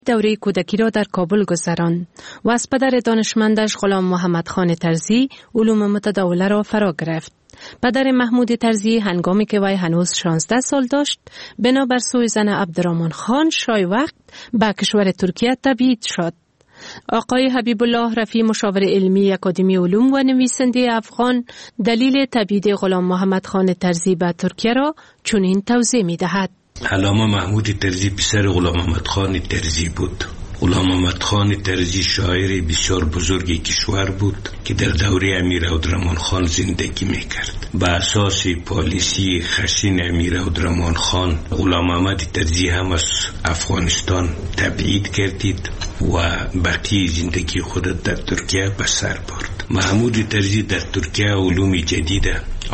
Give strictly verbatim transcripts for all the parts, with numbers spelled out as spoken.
دوره کودکی را در کابل گذراند و از پدر دانشمندش غلام محمد خان طرزی علوم متداوله را فرا گرفت. پدر محمود طرزی هنگامی که وی هنوز شانزده سال داشت، بنابر سوءظن عبدالرحمن خان شای وقت به کشور ترکیه تبعید شد. آقای حبیب الله رفیع، مشاور علمی اکادمی علوم و نویسنده افغان، دلیل تبعید غلام محمد خان طرزی به ترکیه را چنین توضیح می دهد. علامه محمود طرزی پسر غلام محمد خان طرزی بود. غلام محمد خان طرزی شاعر بسیار بزرگی کشور بود که در دوره امیر عبدالرحمن خان زندگی میکرد. با اساس پالیسی خشن امیر عبدالرحمن خان، غلام محمد طرزی هم از افغانستان تبعید کردید و بقیه زندگی خود در ترکیه به سر برد. محمود طرزی در ترکیه علوم جدید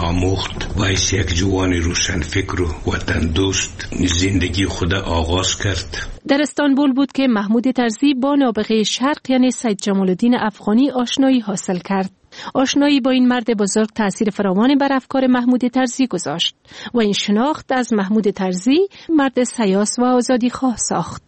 آموخت و از یک جوان روشن فکر و وطن دوست زندگی خود آغاز کرد. در استانبول بود که محمود طرزی با نابغه شرق یعنی سید جمال الدین افغانی آشنایی حاصل کرد. آشنایی با این مرد بزرگ تأثیر فراوانی بر افکار محمود طرزی گذاشت و این شناخت از محمود طرزی مرد سیاس و آزادی خواه ساخت.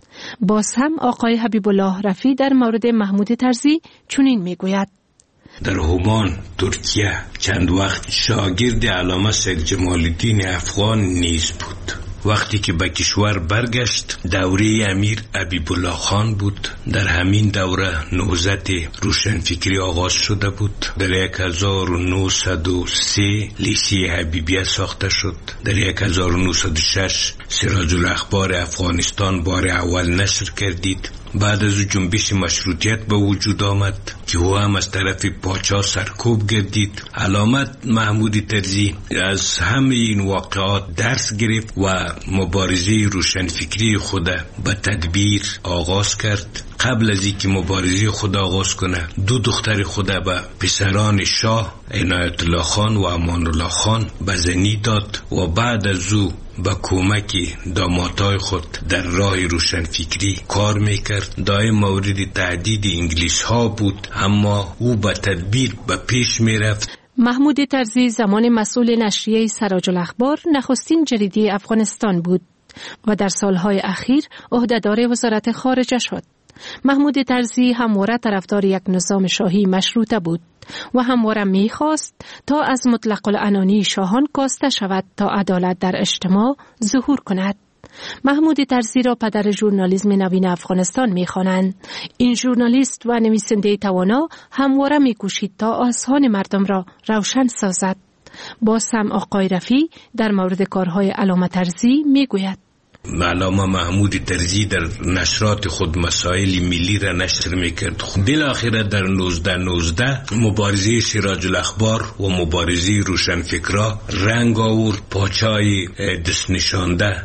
باز هم آقای حبیب الله رفیع در مورد محمود طرزی چنین میگوید: در همان ترکیه چند وقت شاگرد علامه سید جمال الدین افغان نیز بود. وقتی که به کشور برگشت، دوره امیر حبیب الله خان بود. در همین دوره نهضت روشنفکری آغاز شده بود. در هزار و نهصد و سه لیسه حبیبیه ساخته شد. در هزار و نهصد و شش سراج الاخبار افغانستان بار اول نشر کردید. بعد از جنبش مشروطیت به وجود آمد که او هم از طرف پاچا سرکوب گردید. علامت محمود طرزی از همه این واقعات درس گرفت و مبارزه روشنفکری خود به تدبیر آغاز کرد. قبل از اینکه مبارزه خود آغاز کنه، دو دختر خود به پسران شاه عنایت الله خان و امان الله خان بزنی داد و بعد از او با کمک دامادای خود در راه روشنفکری کار میکرد. دائم مورد تهدید انگلیس ها بود، اما او با تدبیر به پیش میرفت. محمود طرزی زمان مسئول نشریه سراج الاخبار نخستین جریده افغانستان بود و در سالهای اخیر عهدهدار وزارت خارجه شد. محمود طرزی همواره طرفدار یک نظام شاهی مشروطه بود و همواره می‌خواست تا از مطلق العنانی شاهان کاسته شود تا عدالت در اجتماع ظهور کند. محمود طرزی را پدر ژورنالیسم نوین افغانستان می‌خوانند. این ژورنالیست و نویسنده توانا همواره می‌کوشید تا اذهان مردم را روشن سازد. باز هم آقای رفیع در مورد کارهای علامه طرزی می‌گوید: علامه محمود طرزی در نشرات خود مسائل ملی را نشر میکرد. بالاخره در نوزده نوزده مبارزه سراج الاخبار و مبارزه روشنفکرا رنگ آورد. پاچای دست نشانده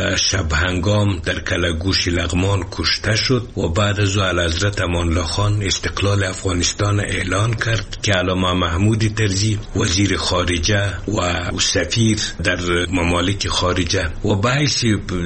شب هنگام در کلگوش لغمان کشته شد و بعد از او اعلیحضرت امان الله خان استقلال افغانستان اعلان کرد که علامه محمود طرزی وزیر خارجه و سفیر در ممالک خارجه و باعث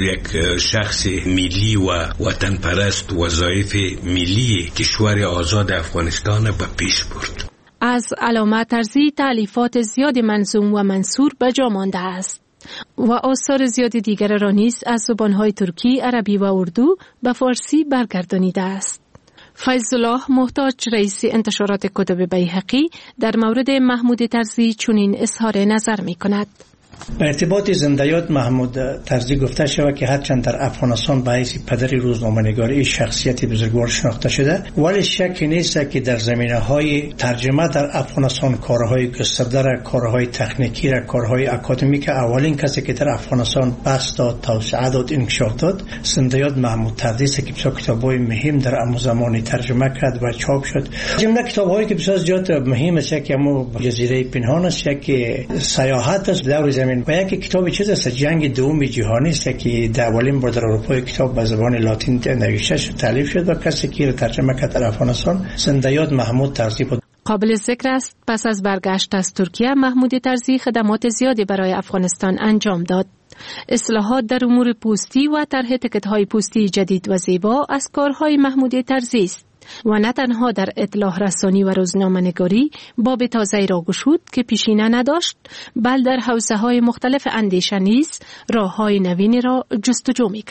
یک شخص ملی و وطن پرست وظایف ملی کشور آزاد افغانستان به پیش برد. از علامه طرزی تألیفات زیاد منظوم و منثور به جا مانده است و آثار زیاد دیگر را نیز از زبانهای ترکی، عربی و اردو به فارسی برگردانیده است. فیض الله محتاج، رئیس انتشارات کتب بیهقی، در مورد محمود طرزی چنین اظهار نظر می کند: به ارتباط زندیات محمود طرزی گفته شود که هرچند در افغانستان به حیث پدر روزنامه‌نگاری شخصیت بزرگوار شناخته شده، ولی شک نیست که در زمینه‌های ترجمه در افغانستان کارهای گسترده را، کارهای تکنیکی را، کارهای اکادمیک، اولین کسی که در افغانستان بسط داد، توسعه داد، انکشاف داد، زندیات محمود طرزی است که بسیار کتاب‌های مهم در آن زمان ترجمه کرد و چاپ شد. جمله کتاب‌هایی که بسیار زیاد مهم است که همون جزیره پنهان است، که سیاحت است دور زمین، و یک کتاب چیز است جنگ دوم جهانی است که در اولین بار در اروپا کتاب به زبان لاتین نوشته شد، تالیف شد و کسی که ترجمه کرد در افغانستان زندیات محمود طرزی بود. قابل ذکر است پس از برگشت از ترکیه محمود طرزی خدمات زیادی برای افغانستان انجام داد. اصلاحات در امور پوستی و طرح تکت‌های پوستی جدید و زیبا از کارهای محمود طرزی است و نه تنها در اطلاع رسانی و روزنامه‌نگاری باب تازه‌ای را گشود که پیشینه نداشت، بل در حوزه‌های مختلف اندیشه نیز راه‌های نوینی را جستجو می‌کرد.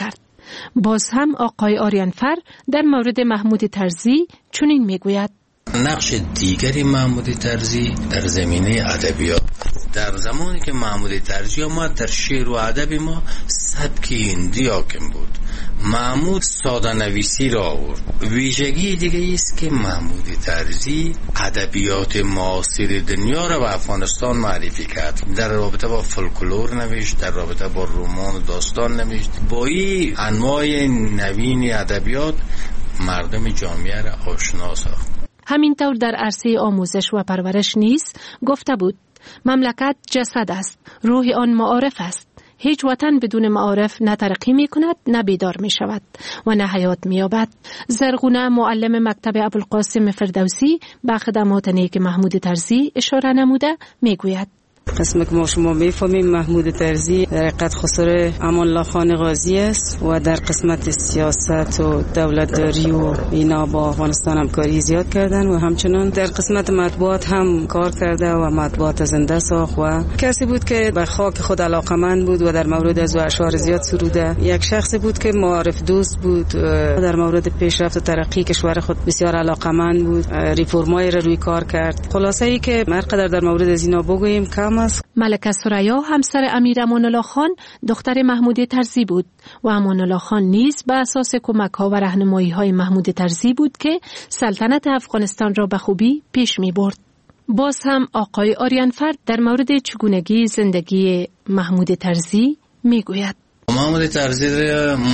باز هم آقای آریانفر در مورد محمود طرزی چنین میگوید: نقش دیگری محمود طرزی در زمینه ادبیات، در زمانی که محمود طرزی آمد در شعر و ادب ما سبک هندی حاکم بود. محمود ساده نویسی را آورد. ویژگی دیگه است که محمود طرزی ادبیات معاصر دنیا را به افغانستان معرفی کرد. در رابطه با فولکلور نوشت، در رابطه با رمان و داستان نوشت. با این انواع نوین ادبیات مردم جامعه را آشنا ساخت. همینطور در عرصه آموزش و پرورش نیز گفته بود: مملکت جسد است، روح آن معارف است. هیچ وطن بدون معارف نه ترقی می کند، نه بیدار می شود و نه حیات می یابد. زرغونه معلم مکتب ابوالقاسم فردوسی به خدمات نیک محمود طرزی اشاره نموده می گوید: قسم که ما شما میفهمیم محمود طرزی در حقیقت خسر امان الله خان غازی است و در قسمت سیاست و دولتداری و اینا با افغانستان همکاری زیاد کردن و همچنان در قسمت مطبوعات هم کار کرده و مطبوعات زنده ساخت و کسی بود که به خاک خود علاقمند بود و در مورد از اشعار زیاد سروده. یک شخص بود که معارف دوست بود، در مورد پیشرفت و ترقی کشور خود بسیار علاقمند بود، ریفرمای را روی کار کرد. خلاصه ای که مرقدر در مورد از اینا بگوییم کم. ملکه ثریا همسر امیر امان الله خان دختر محمود طرزی بود و امان الله خان نیز به اساس کمک‌ها و راهنمایی‌های محمود طرزی بود که سلطنت افغانستان را به خوبی پیش می‌برد. باز هم آقای آریانفر در مورد چگونگی زندگی محمود طرزی می‌گوید: محمود طرزی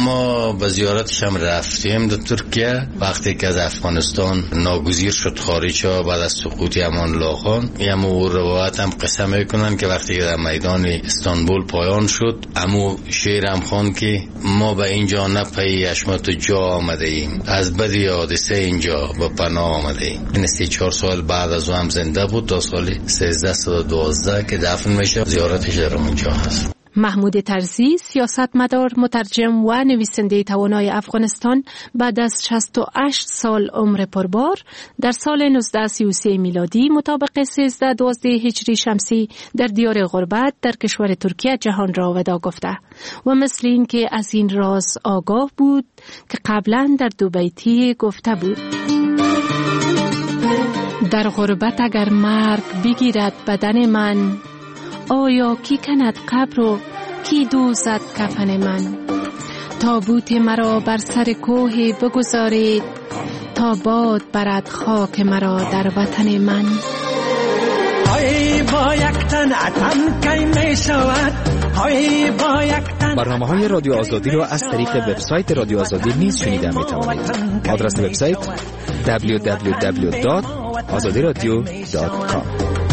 ما به زیارتش هم رفتیم در ترکیه. وقتی که از افغانستان ناگزیر شد خارج شد بعد از سقوط امان الله خان، امو روایت هم قصه میکنن که وقتی که در میدان استانبول پایان شد، امو شعر هم خوان که ما به اینجا نه پی اشمت جا آمده ایم، از بدی حادثه اینجا به پناه آمده ایم. این سی چهار سال بعد از او هم زنده بود تا سال سیزده و دوازده که دفن میشه. زیارتش در اونجا هست. محمود طرزی سیاستمدار، مترجم و نویسنده توانای افغانستان بعد از شصت و هشت سال عمر پربار در سال نوزده سی و سه میلادی مطابق سیزده دوازده هجری شمسی در دیار غربت در کشور ترکیه جهان را وداع گفته و مثل این که از این راز آگاه بود که قبلا در دو بیتی گفته بود: در غربت اگر مرگ بگیرد بدن من، آیا کی کند قبر و کی دوزد کفن من؟ تابوت مرا بر سر کوه بگذارید تا باد برد خاک مرا در وطن من. برنامه‌های رادیو آزادی را از طریق وبسایت رادیو آزادی نیز شنیده می‌توانید. آدرس وبسایت دبلیو دبلیو دبلیو دات آزادی رادیو دات کام.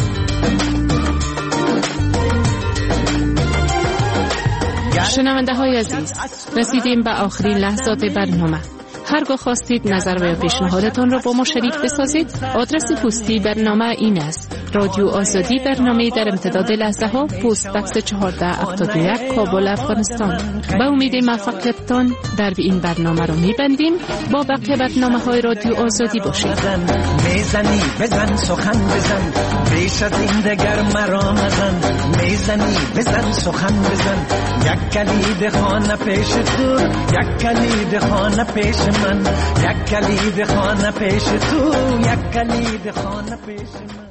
شنونده های عزیز، رسیدیم به آخرین لحظات برنامه. هرگاه خواستید نظر و پیشنهادتان را با ما شریک بسازید، آدرس پستی برنامه این است: رادیو آزادی، برنامه در امتداد لحظه ها، پست بکس چهارده هفتاد و یک، کابل، افغانستان. به امید موفقیتتان در این برنامه را میبندیم. با بقیه برنامه های رادیو آزادی باشید. میزنی بزن سخن بزن، بیش از این دگر مرا مزن. میزنی بزن سخن بزن، یک کلید خانه پیش تو، یک کلید خانه پیش من، یک کلید خانه پیش تو، یک کلید خانه پیش من.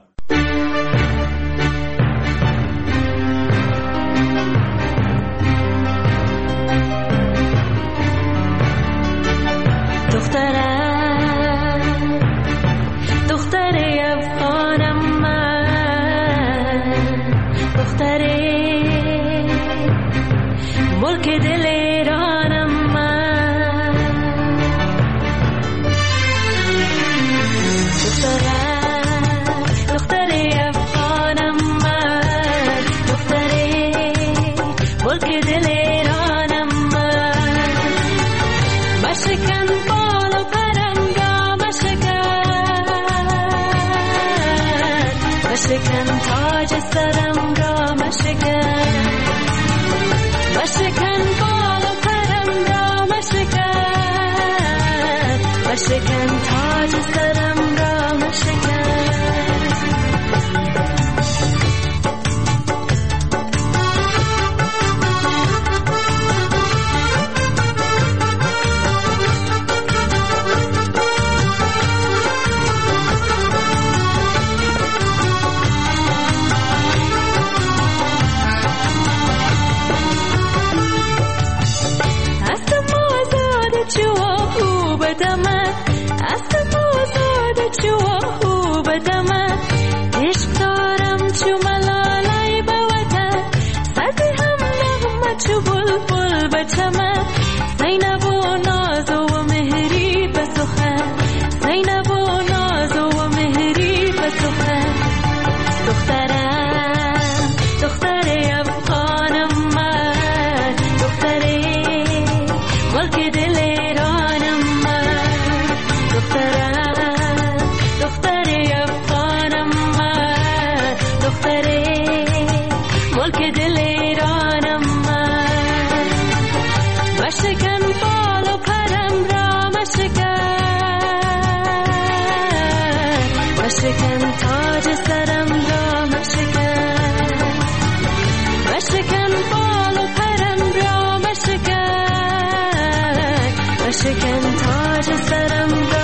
دخترم دختر افغانم من، دختر ملک دل ایرانم من. دخترم دختر افغانم من، دختر ملک دل ایرانم من. مشکن بالا پرم را مشکن، مشکن تاج سرم را مشکن، مشکن بالا پرم را مشکن، مشکن تاج سرم را مشکن. مشکن تاج سرم را